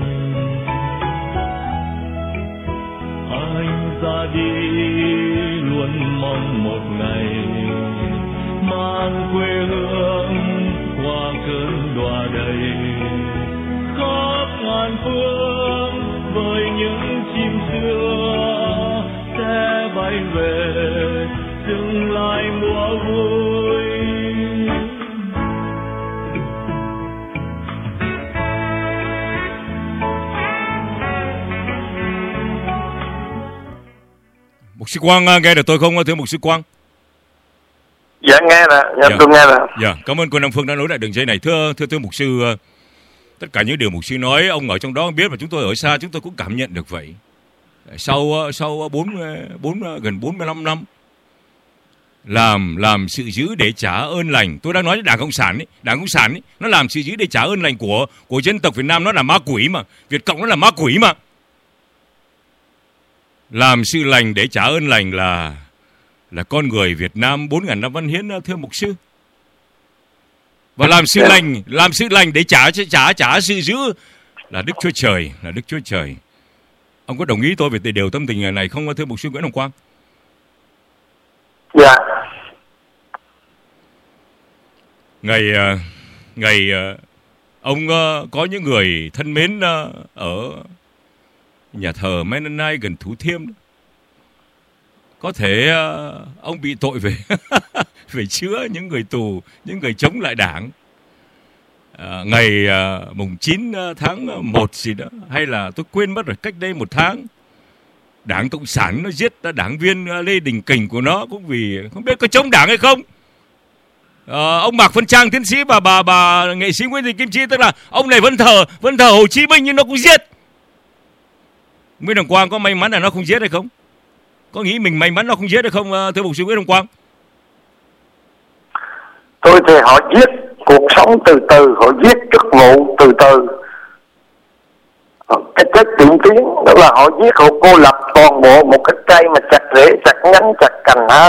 Anh ra đi luôn mong một ngày mang quê hương qua cơn đọa đầy, khắp ngàn phương với những chim xưa sẽ bay về dừng lại mùa vui. Mục sư Quang nghe được tôi không thưa mục sư Quang? Dạ nghe nè, dạ, dạ tôi nghe nè. Dạ, cảm ơn cô Nam Phương đã nối lại đường dây này. Thưa thưa thưa mục sư, tất cả những điều mục sư nói ông ở trong đó biết, mà chúng tôi ở xa chúng tôi cũng cảm nhận được vậy. Sau sau bốn bốn gần bốn mươi lăm năm làm làm sự dữ để trả ơn lành, tôi đang nói đến Đảng Cộng sản ấy, Đảng Cộng sản ấy, nó làm sự dữ để trả ơn lành của của dân tộc Việt Nam, nó là ma quỷ mà, Việt Cộng nó là ma quỷ mà. Làm sự lành để trả ơn lành là là con người Việt Nam bốn ngàn năm văn hiến, thưa mục sư. Và làm sự lành, làm sự lành để trả trả trả sự dữ là Đức Chúa Trời, là Đức Chúa Trời. Ông có đồng ý tôi về điều tâm tình này không, thưa mục sư Nguyễn Hồng Quang? Dạ. Ngày ngày ông có những người thân mến ở nhà thờ Mennonite gần Thủ Thiêm, có thể ông bị tội về về chữa những người tù, những người chống lại Đảng. À, ngày à, mùng chín tháng một gì đó, hay là tôi quên mất rồi, cách đây một tháng, Đảng Cộng sản nó giết đảng viên Lê Đình Kình của nó cũng vì không biết có chống Đảng hay không. À, ông Mạc Văn Trang tiến sĩ và bà bà nghệ sĩ Nguyễn Thị Kim Chi, tức là ông này vẫn thờ vẫn thờ Hồ Chí Minh nhưng nó cũng giết. Nguyễn Hồng Quang có may mắn là nó không giết hay không? Có nghĩ mình may mắn nó không giết hay không, thưa mục sư Nguyễn Hồng Quang? Tôi thì họ giết cuộc sống từ từ, họ giết chức vụ từ từ. Cái chết tiệm tiến đó là họ giết, họ cô lập toàn bộ một cái cây mà chặt rễ, chặt nhánh, chặt cành hết.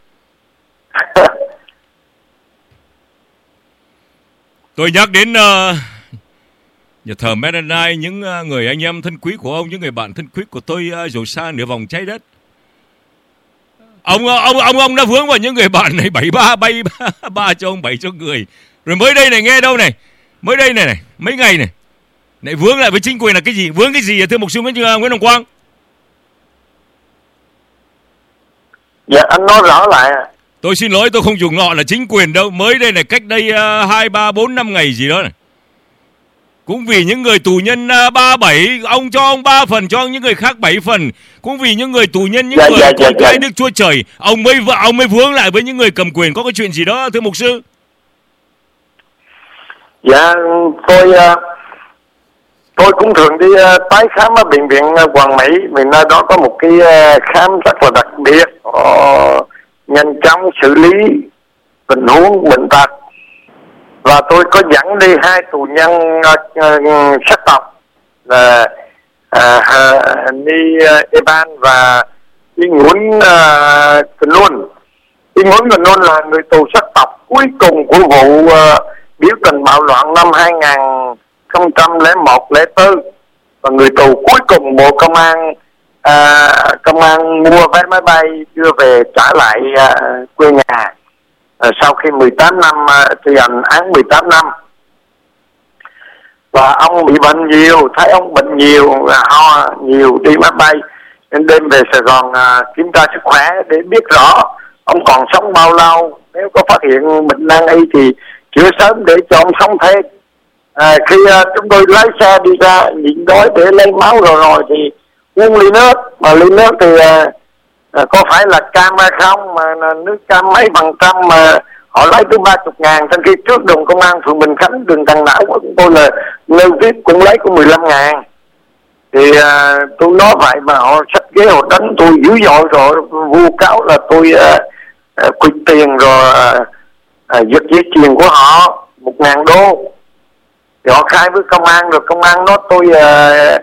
Tôi nhắc đến uh, nhà thờ Mennonite, những uh, người anh em thân quý của ông, những người bạn thân quý của tôi uh, dù xa nửa vòng trái đất. Ông ông ông ông đã vướng vào những người bạn này bảy ba bay ba, ba cho ông bảy cho người. Rồi mới đây này nghe đâu này, mới đây này này mấy ngày này lại vướng lại với chính quyền là cái gì? Vướng cái gì thưa mục sư Nguyễn Nguyễn Hồng Quang? Dạ anh nói rõ lại. Tôi xin lỗi, tôi không dùng họ là chính quyền đâu. Mới đây này, cách đây hai ba bốn năm ngày gì đó này, cũng vì những người tù nhân uh, ba bảy, ông cho ông ba phần, cho những người khác bảy phần. Cũng vì những người tù nhân, những dạ, người dạ, con dạ, cái dạ. Đức Chúa Trời, ông mới ông mới vướng lại với những người cầm quyền. Có cái chuyện gì đó thưa mục sư? Dạ tôi uh, tôi cũng thường đi uh, tái khám ở bệnh viện uh, Hoàng Mỹ, vì nơi đó có một cái uh, khám rất là đặc biệt, uh, nhanh chóng xử lý tình huống bệnh tật. Và tôi có dẫn đi hai tù nhân uh, uh, sắc tộc là uh, Ni uh, Eban và Y Nguyễn uh, Luôn. Y Nguyễn Luôn là người tù sắc tộc cuối cùng của vụ uh, biểu tình bạo loạn năm hai không không một lẻ bốn, và người tù cuối cùng Bộ Công an uh, công an mua vé máy bay đưa về trả lại uh, quê nhà uh, sau khi mười tám năm uh, thi hành án mười tám năm. Và ông bị bệnh nhiều, thấy ông bệnh nhiều, ho nhiều, đi máy bay nên đêm về Sài Gòn uh, kiểm tra sức khỏe để biết rõ ông còn sống bao lâu. Nếu có phát hiện bệnh nan y thì chữa sớm để cho ông sống thêm. À, khi uh, chúng tôi lái xe đi ra nhịn đói để lấy máu rồi rồi thì uống ly nước, mà ly nước thì uh, uh, có phải là cam hay không, mà uh, nước cam mấy phần trăm mà họ lấy tới ba chục ngàn, trong khi trước đồn công an phường Bình Khánh, đường Trần Não của chúng tôi là nơi vip cũng lấy có mười lăm ngàn. Thì uh, tôi nói vậy mà họ xách ghế họ đánh tôi dữ dội rồi vu cáo là tôi uh, uh, quỵt tiền rồi uh, uh, giật dây chuyền của họ một ngàn đô. Thì họ khai với công an, rồi công an nói tôi uh,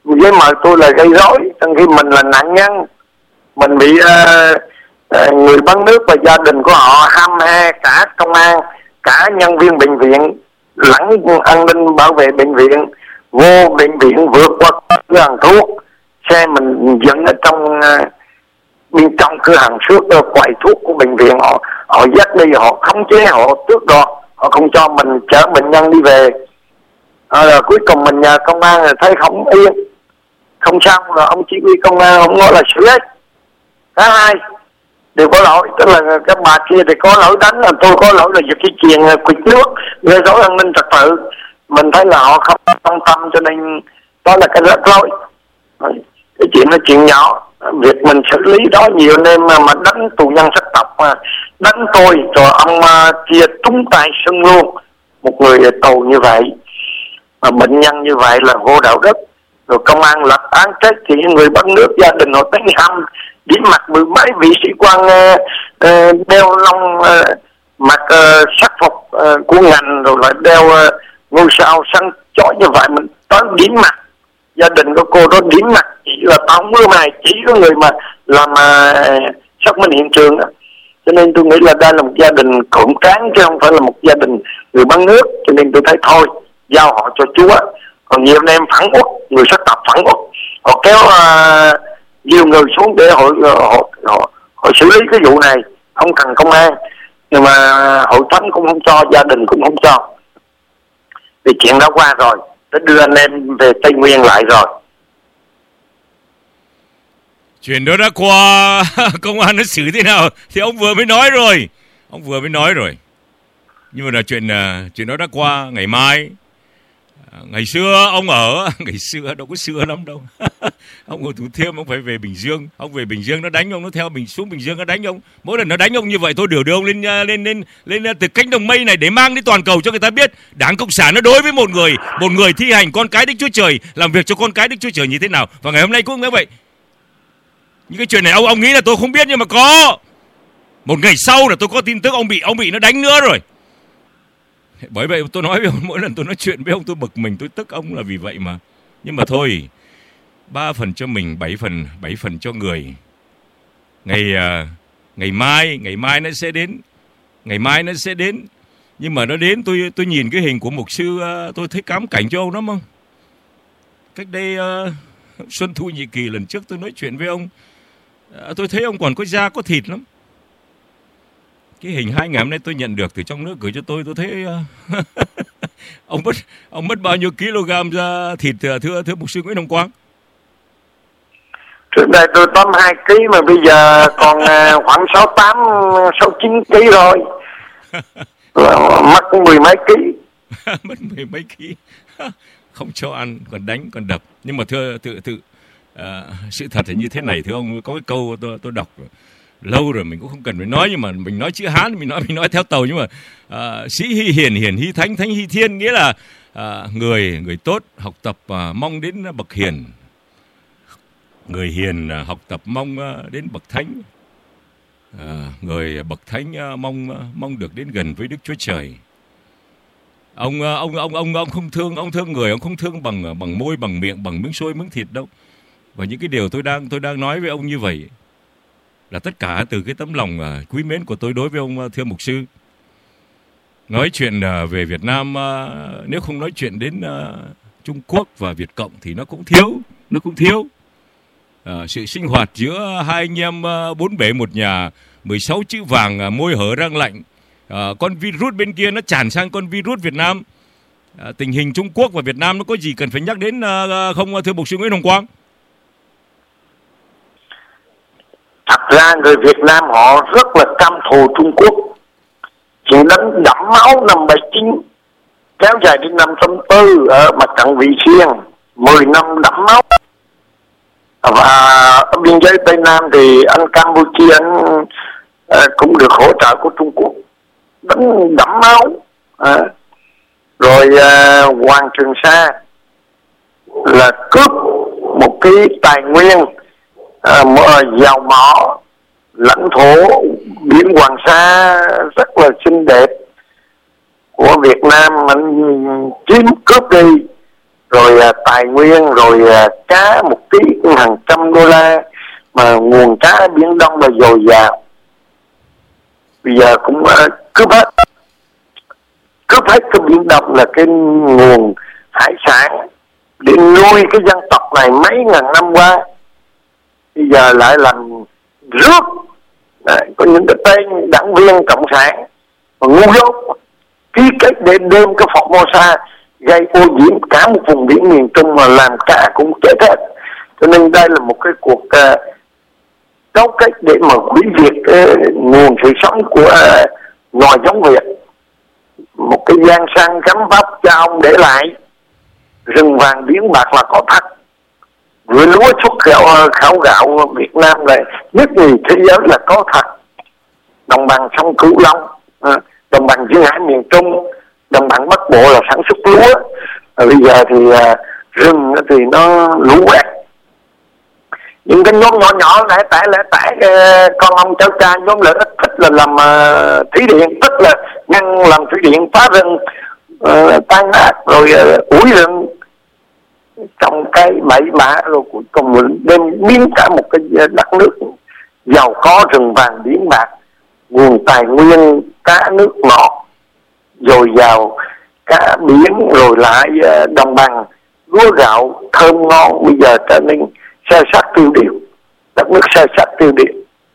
với mời tôi là gây rối, trong khi mình là nạn nhân, mình bị uh, uh, người bán nước và gia đình của họ hăm he, cả công an, cả nhân viên bệnh viện lẫn an ninh bảo vệ bệnh viện vô bệnh viện vượt qua cửa hàng thuốc, xe mình dẫn ở trong uh, bên trong cửa hàng thuốc, uh, quầy thuốc của bệnh viện, họ họ dắt đi, họ khống chế, họ tước đoạt, họ không cho mình chở bệnh nhân đi về. À, rồi cuối cùng mình nhờ công an là thấy không yên, không xong rồi ông chỉ huy công an không nói là xử hết. Thứ hai đều có lỗi, tức là các bà kia thì có lỗi đánh, là tôi có lỗi là giật cái chuyện quỵt nước, gây rối an ninh trật tự. Mình thấy là họ không quan tâm, cho nên đó là cái rất lỗi. Cái chuyện là chuyện nhỏ, việc mình xử lý đó nhiều nên mà, mà đánh tù nhân sắc tộc, mà đánh tôi rồi ông uh, kia trúng tay sưng luôn. Một người tù như vậy mà bệnh nhân như vậy là vô đạo đức, rồi công an lập án trách thì những người bắt nước gia đình họ đánh hăm, điểm mặt mười mấy vị sĩ quan uh, uh, đeo lông uh, mặc uh, sắc phục uh, của ngành, rồi lại đeo uh, ngôi sao săn chói như vậy, mình tới điểm mặt gia đình của cô đó, điểm mặt chỉ là tao không mưa mày, chỉ có người mà làm uh, xác minh hiện trường đó. Cho nên tôi nghĩ là đây là một gia đình cộng cán chứ không phải là một gia đình người bán nước, cho nên tôi thấy thôi giao họ cho Chúa. Còn nhiều anh em phản uất, người sắc tộc phản uất, họ kéo uh, nhiều người xuống để họ họ, họ họ xử lý cái vụ này, không cần công an, nhưng mà hội thánh cũng không cho, gia đình cũng không cho, vì chuyện đã qua rồi, để đưa anh em về Tây Nguyên lại rồi. Chuyện đó đã qua, công an nó xử thế nào thì ông vừa mới nói rồi, ông vừa mới nói rồi. Nhưng mà là chuyện uh, chuyện đó đã qua. Ngày mai, uh, ngày xưa ông ở, ngày xưa đâu có xưa lắm đâu. Ông ở Thủ Thiêm, ông phải về Bình Dương, ông về Bình Dương nó đánh ông, nó theo mình xuống Bình Dương nó đánh ông. Mỗi lần nó đánh ông như vậy tôi đều đưa ông lên uh, lên lên lên uh, từ cánh đồng mây này để mang đến toàn cầu cho người ta biết Đảng Cộng sản nó đối với một người, một người thi hành con cái Đức Chúa Trời, làm việc cho con cái Đức Chúa Trời như thế nào. Và ngày hôm nay cũng như vậy. Những cái chuyện này ông ông nghĩ là tôi không biết, nhưng mà có. Một ngày sau là tôi có tin tức ông bị ông bị nó đánh nữa rồi. Bởi vậy tôi nói với ông, mỗi lần tôi nói chuyện với ông tôi bực mình, tôi tức ông là vì vậy mà. Nhưng mà thôi, ba phần cho mình, bảy phần bảy phần cho người. Ngày uh, ngày mai, ngày mai nó sẽ đến, ngày mai nó sẽ đến. Nhưng mà nó đến, tôi tôi nhìn cái hình của mục sư, uh, tôi thấy cám cảnh cho ông lắm không? Cách đây uh, Xuân Thu Nhị Kỳ lần trước tôi nói chuyện với ông, uh, tôi thấy ông còn có da có thịt lắm. Cái hình hai ngày hôm nay tôi nhận được từ trong nước gửi cho tôi, tôi thấy uh, ông mất ông mất bao nhiêu kg ra thịt, thưa thưa mục sư Nguyễn Hồng Quang? Trước đây tôi tám hai ký mà bây giờ còn uh, khoảng sáu tám, sáu chín ký rồi. Mất mười mấy ký. Mất mười mấy ký. Không cho ăn, còn đánh, còn đập. Nhưng mà thưa tự tự uh, sự thật là như thế này, thưa ông, có cái câu tôi tôi đọc lâu rồi mình cũng không cần phải nói, nhưng mà mình nói chữ Hán, mình nói mình nói theo Tàu, nhưng mà uh, sĩ hy hiền, hiền hy thánh, thánh hy thiên, nghĩa là uh, người người tốt học tập uh, mong đến bậc hiền, người hiền uh, học tập mong uh, đến bậc thánh, uh, người bậc thánh uh, mong uh, mong được đến gần với Đức Chúa Trời. Ông uh, ông ông ông ông không thương ông thương người, ông không thương bằng bằng môi, bằng miệng, bằng miếng xôi miếng thịt đâu. Và những cái điều tôi đang tôi đang nói với ông như vậy là tất cả từ cái tấm lòng uh, quý mến của tôi đối với ông, uh, thưa mục sư. Nói chuyện uh, về Việt Nam, uh, nếu không nói chuyện đến uh, Trung Quốc và Việt Cộng thì nó cũng thiếu, nó cũng thiếu. Uh, sự sinh hoạt giữa hai anh em uh, bốn bể một nhà, mười sáu chữ vàng, uh, môi hở răng lạnh. Uh, con virus bên kia nó tràn sang con virus Việt Nam. Uh, tình hình Trung Quốc và Việt Nam nó có gì cần phải nhắc đến uh, không, thưa mục sư Nguyễn Hồng Quang? Thật ra người Việt Nam họ rất là căm thù Trung Quốc. Chuyện đánh đẫm máu năm bảy chín kéo dài đến năm tám tư ở mặt trận Vị Xuyên, mười năm đẫm máu. Và ở biên giới Tây Nam thì anh Campuchia anh uh, cũng được hỗ trợ của Trung Quốc, đánh đẫm máu. Uh, rồi uh, Hoàng Trường Sa là cướp một cái tài nguyên À, giàu mỏ, lãnh thổ biển Hoàng Sa rất là xinh đẹp của Việt Nam, mình chiếm cướp đi, rồi à, tài nguyên, rồi à, cá một ký cũng hàng trăm đô la, mà nguồn cá Biển Đông là dồi dào. Bây giờ cũng à, cướp hết cướp hết cái Biển Đông là cái nguồn hải sản để nuôi cái dân tộc này mấy ngàn năm qua. Bây giờ lại làm rước. Đấy, có những cái tên đảng viên cộng sản mà ngu dốt ký kết để đem cái Formosa gây ô nhiễm cả một vùng biển miền Trung, mà làm cá cũng chết hết. Cho nên đây là một cái cuộc uh, cấu kết để mà hủy diệt uh, nguồn sự sống của uh, loài giống Việt. Một cái gian sang cấm pháp cho ông để lại. Rừng vàng biển bạc là có thật. Vừa lúa xuất khẩu, khẩu gạo Việt Nam này nhất nhì thế giới là có thật. Đồng bằng sông Cửu Long, đồng bằng duyên hải miền Trung, đồng bằng Bắc Bộ là sản xuất lúa. À, bây giờ thì uh, rừng thì nó lũ quét. Những cái nhóm nhỏ nhỏ lẻ tẻ lẻ tẻ uh, con ông cháu cha nhóm lợi ích thích là làm uh, thủy điện, thích là ngăn làm thủy điện, phá rừng, uh, tan nát, rồi uh, ủi rừng, trồng cây bậy bạ, rồi cuối cùng mình đem biến cả một cái đất nước giàu có rừng vàng biển bạc, nguồn tài nguyên cá nước ngọt dồi dào, cá biển, rồi lại đồng bằng lúa gạo thơm ngon, bây giờ trở nên xe sắt tiêu điều, đất nước xe sắt tiêu điều.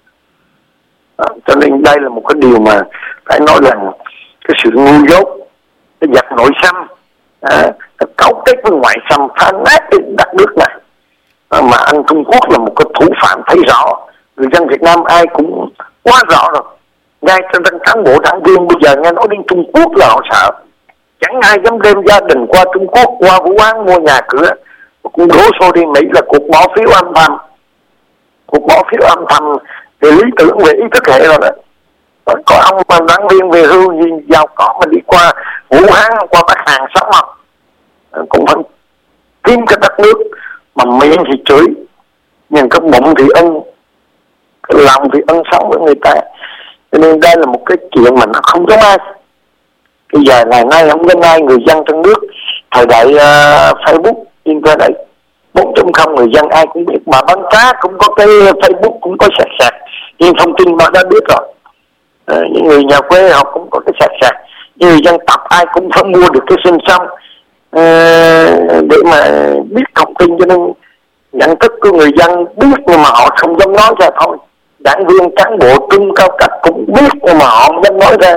Đó, cho nên đây là một cái điều mà phải nói là cái sự ngu dốt, cái giặc nội xâm, à, cấu kết với ngoại xâm phá nát cái đất nước này. À, mà anh Trung Quốc là một cái thủ phạm thấy rõ, người dân Việt Nam ai cũng quá rõ rồi. Ngay trên cán bộ đảng viên bây giờ nghe nói đến Trung Quốc là họ sợ, chẳng ai dám đem gia đình qua Trung Quốc, qua Vũ Hán mua nhà cửa. Cũng đổ xô đi Mỹ là cuộc bỏ phiếu âm thầm, cuộc bỏ phiếu âm thầm thì lý tưởng về ý thức hệ rồi đó. Có ông mà đảng viên về hưu gì giàu có mà đi qua Vũ Hán, qua Bắc Hàn sống không, cũng phải kiếm cái đất nước mà miệng thì chửi nhưng cái bụng thì ân, cái lòng thì ân sống với người ta. Cho nên đây là một cái chuyện mà nó không giống ai. Bây giờ ngày nay không giống ai, người dân trong nước thời đại uh, Facebook, Internet bốn chấm không người dân ai cũng biết, mà bán cá cũng có cái Facebook, cũng có sạc sạc, nhưng thông tin bạn đã biết rồi. À, những người nhà quê họ cũng có cái sạc sạc, những người dân tộc ai cũng phải mua được cái sinh xong à, để mà biết thông tin. Cho nên nhận thức của người dân biết nhưng mà họ không dám nói ra thôi. Đảng viên cán bộ trung cao cấp cũng biết nhưng mà họ không dám nói ra.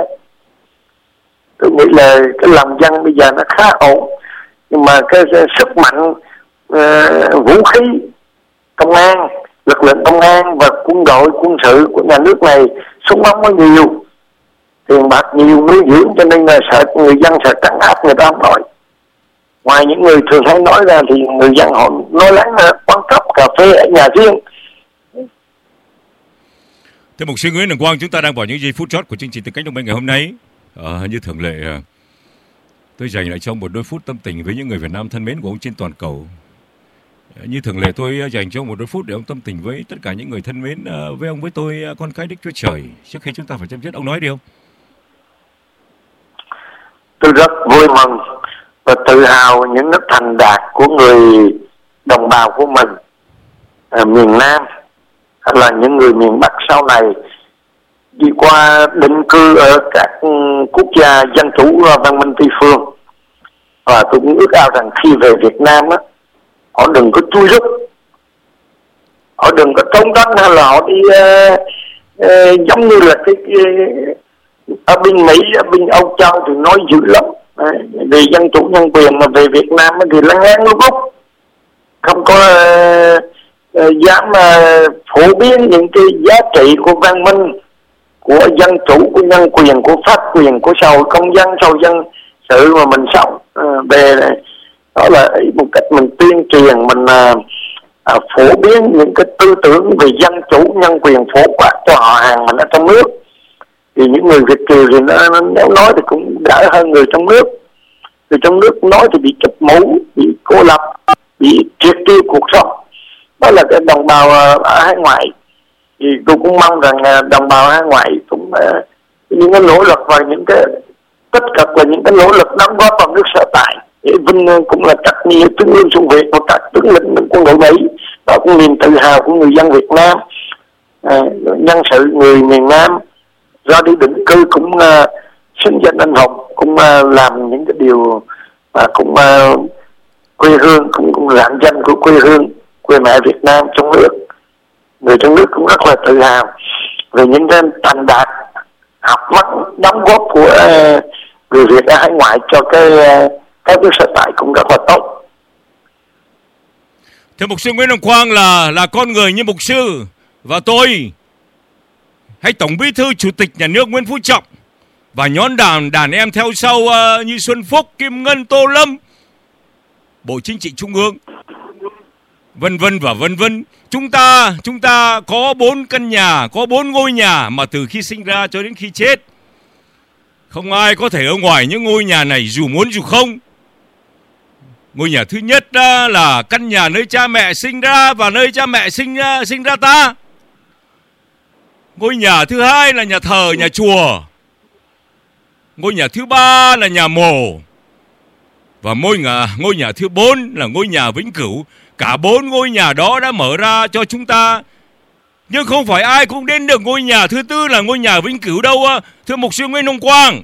Tôi nghĩ là cái lòng dân bây giờ nó khá ổn, nhưng mà cái, cái sức mạnh uh, vũ khí công an, lực lượng công an và quân đội quân sự của nhà nước này súng ống có nhiều, tiền bạc nhiều, nuôi dưỡng, cho nên là sợ người dân sợ trấn áp người ta không nói. Ngoài những người thường hay nói ra thì người dân họ nói lắng là quán cốc cà phê ở nhà riêng. Thưa mục sư Nguyễn Đăng Quang, chúng ta đang vào những giây phút chót của chương trình Từ Cánh Đồng Mây ngày hôm nay. À, như thường lệ, tôi dành lại cho một đôi phút tâm tình với những người Việt Nam thân mến của ông trên toàn cầu. À, như thường lệ, tôi dành cho một đôi phút để ông tâm tình với tất cả những người thân mến với ông, với tôi, con cái Đức Chúa Trời. Trước khi chúng ta phải chấm dứt, ông nói đi không? Tôi rất vui mừng và tự hào những nước thành đạt của người đồng bào của mình ở miền Nam hay là những người miền Bắc sau này đi qua định cư ở các quốc gia dân chủ văn minh Tây phương. Và tôi cũng ước ao rằng khi về Việt Nam á, họ đừng có chui rút, họ đừng có trốn tránh, hay là họ đi uh, uh, giống như là cái, cái ở bên Mỹ, ở bên Âu Châu thì nói dữ lắm về dân chủ nhân quyền, mà về Việt Nam thì lăng láng lúc lúc không có uh, uh, dám uh, phổ biến những cái giá trị của văn minh, của dân chủ, của nhân quyền, của pháp quyền, của xã hội công dân, xã hội dân sự mà mình sống. À, về đó là một cách mình tuyên truyền, mình à, à, phổ biến những cái tư tưởng về dân chủ, nhân quyền, phổ quát cho họ hàng mình ở trong nước. Thì những người Việt kiều thì nó, nó, nếu nói thì cũng đỡ hơn người trong nước. Người trong nước nói thì bị chụp mũ, bị cô lập, bị triệt tiêu cuộc sống. Đó là cái đồng bào ở hải ngoại. Thì tôi cũng mong rằng đồng bào hải ngoại cũng những cái nỗ lực và những cái tích cực và những cái nỗ lực đóng góp vào nước sở tại Vinh cũng là các nhiều tướng lương xung Việt và các tướng lĩnh quân đội Mỹ. Đó cũng niềm tự hào của người dân Việt Nam. À, nhân sự người miền Nam ra đi định cư cũng uh, xứng danh anh hùng, cũng uh, làm những cái điều mà uh, cũng uh, quê hương cũng, cũng rạng danh của quê hương, quê mẹ Việt Nam trong nước. Người trong nước cũng rất là tự hào về những cái thành đạt học vấn đóng góp của uh, người Việt ở hải ngoại cho cái uh, cái nước sở tại cũng rất là tốt. Thưa mục sư Nguyễn Hồng Quang, là là con người như mục sư và tôi, hay Tổng Bí thư Chủ tịch Nhà nước Nguyễn Phú Trọng và nhóm đàn đàn em theo sau uh, như Xuân Phúc, Kim Ngân, Tô Lâm, Bộ Chính trị Trung ương, vân vân và vân vân. Chúng ta chúng ta có bốn căn nhà, có bốn ngôi nhà mà từ khi sinh ra cho đến khi chết, không ai có thể ở ngoài những ngôi nhà này dù muốn dù không. Ngôi nhà thứ nhất uh, là căn nhà nơi cha mẹ sinh ra và nơi cha mẹ sinh ra, sinh ra ta. Ngôi nhà thứ hai là nhà thờ, nhà chùa. Ngôi nhà thứ ba là nhà mồ. Và ngôi nhà, ngôi nhà thứ bốn là ngôi nhà vĩnh cửu. Cả bốn ngôi nhà đó đã mở ra cho chúng ta. Nhưng không phải ai cũng đến được ngôi nhà thứ tư là ngôi nhà vĩnh cửu đâu. Thưa mục sư Nguyễn Hồng Quang,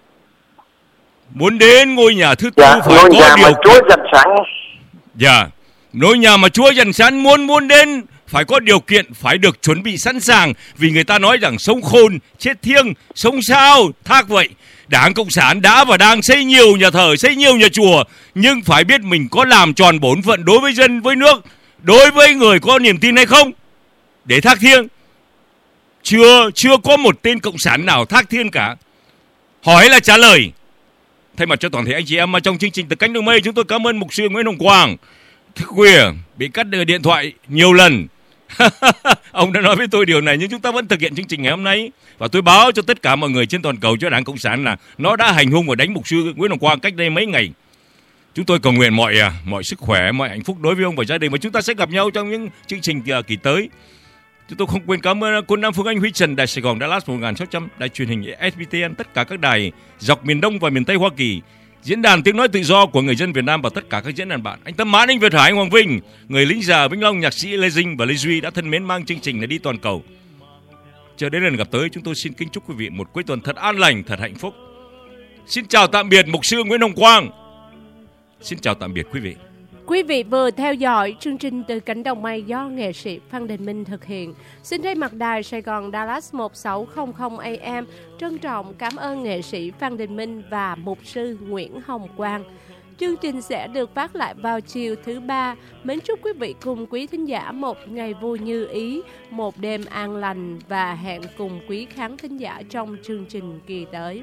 muốn đến ngôi nhà thứ tư dạ, phải ngôi có nhà điều mà Chúa dành sẵn. Dạ, ngôi nhà mà Chúa dành sẵn, muốn muốn đến phải có điều kiện, phải được chuẩn bị sẵn sàng. Vì người ta nói rằng sống khôn, chết thiêng, sống sao, thác vậy. Đảng Cộng sản đã và đang xây nhiều nhà thờ, xây nhiều nhà chùa, nhưng phải biết mình có làm tròn bổn phận đối với dân, với nước, đối với người có niềm tin hay không để thác thiêng. Chưa, chưa có một tên Cộng sản nào thác thiêng cả. Hỏi là trả lời. Thay mặt cho toàn thể anh chị em trong chương trình Từ Cánh Đồng Mây, chúng tôi cảm ơn mục sư Nguyễn Hồng Quang. Thức khuya bị cắt điện thoại nhiều lần. Ông đã nói với tôi điều này, nhưng chúng ta vẫn thực hiện chương trình ngày hôm nay. Và tôi báo cho tất cả mọi người trên toàn cầu, cho Đảng Cộng sản là nó đã hành hung và đánh mục sư Nguyễn Hồng Quang cách đây mấy ngày. Chúng tôi cầu nguyện mọi mọi sức khỏe, mọi hạnh phúc đối với ông và gia đình. Và chúng ta sẽ gặp nhau trong những chương trình kỳ tới. Chúng tôi không quên cảm ơn cô Nam Phương Anh, Huy Trần, Đài Sài Gòn, Dallas một nghìn sáu trăm, Đài truyền hình ét bê tê en, tất cả các đài dọc miền Đông và miền Tây Hoa Kỳ, Diễn đàn Tiếng Nói Tự Do của người dân Việt Nam và tất cả các diễn đàn bạn. Anh Tâm Mãn, anh Việt Hải, anh Hoàng Vinh, người lính già Vĩnh Long, nhạc sĩ Lê Dinh và Lê Duy đã thân mến mang chương trình này đi toàn cầu. Chờ đến lần gặp tới, chúng tôi xin kính chúc quý vị một cuối tuần thật an lành, thật hạnh phúc. Xin chào tạm biệt mục sư Nguyễn Hồng Quang. Xin chào tạm biệt quý vị. Quý vị vừa theo dõi chương trình Từ Cánh Đồng Mây do nghệ sĩ Phan Đình Minh thực hiện. Xin thay mặt đài Sài Gòn Dallas một sáu không không A M trân trọng cảm ơn nghệ sĩ Phan Đình Minh và mục sư Nguyễn Hồng Quang. Chương trình sẽ được phát lại vào chiều thứ ba. Mến chúc quý vị cùng quý thính giả một ngày vui như ý, một đêm an lành và hẹn cùng quý khán thính giả trong chương trình kỳ tới.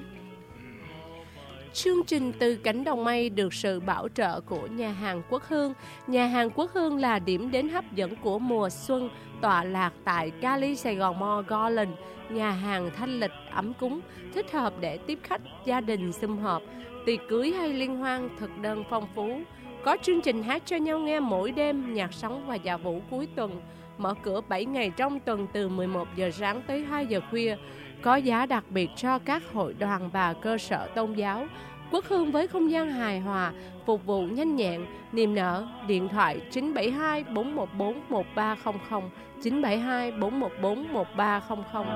Chương trình Từ Cánh Đồng Mây được sự bảo trợ của nhà hàng Quốc Hương. Nhà hàng Quốc Hương là điểm đến hấp dẫn của mùa xuân, tọa lạc tại Cali Sài Gòn Mall Garland. Nhà hàng thanh lịch, ấm cúng, thích hợp để tiếp khách, gia đình sum họp, tiệc cưới hay liên hoan, thực đơn phong phú. Có chương trình hát cho nhau nghe mỗi đêm, nhạc sống và dạ vũ cuối tuần. Mở cửa bảy ngày trong tuần từ mười một giờ sáng tới hai giờ khuya. Có giá đặc biệt cho các hội đoàn và cơ sở tôn giáo. Quốc Hương với không gian hài hòa, phục vụ nhanh nhẹn, niềm nở. Điện thoại chín bảy hai bốn một bốn một ba không không, chín bảy hai bốn một bốn một ba không không.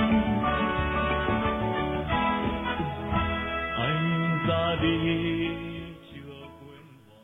Anh ra đi